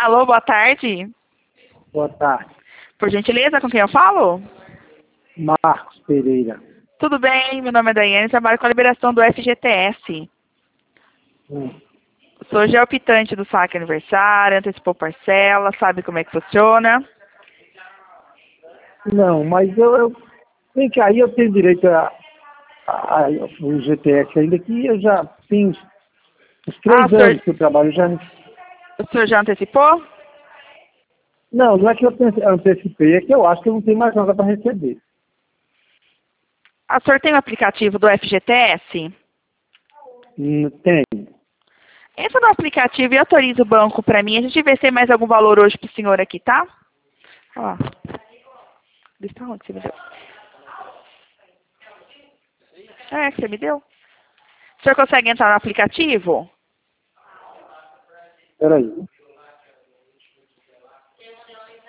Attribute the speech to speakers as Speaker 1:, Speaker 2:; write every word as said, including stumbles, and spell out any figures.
Speaker 1: Alô, boa tarde.
Speaker 2: Boa tarde.
Speaker 1: Por gentileza, com quem eu falo?
Speaker 2: Marcos Pereira.
Speaker 1: Tudo bem, meu nome é Daiane, trabalho com a liberação do F G T S.
Speaker 2: Hum.
Speaker 1: Sou geoptante do saque aniversário, antecipou parcela, sabe como é que funciona?
Speaker 2: Não, mas eu, eu vem que aí eu tenho direito a, a, a o G T S ainda que eu já tenho uns três
Speaker 1: Ah, o senhor,
Speaker 2: anos que eu trabalho já.
Speaker 1: o senhor já antecipou?
Speaker 2: Não, não é que eu ante- antecipei, é que eu acho que eu não tenho mais nada para receber.
Speaker 1: Ah, o senhor tem o aplicativo do F G T S?
Speaker 2: Não tenho.
Speaker 1: Entra no aplicativo e autoriza o banco para mim. A gente vê se tem mais algum valor hoje pro senhor aqui, tá? Ó. Lista onde que você me deu? É, que você me deu? O senhor consegue entrar no aplicativo?
Speaker 2: Peraí.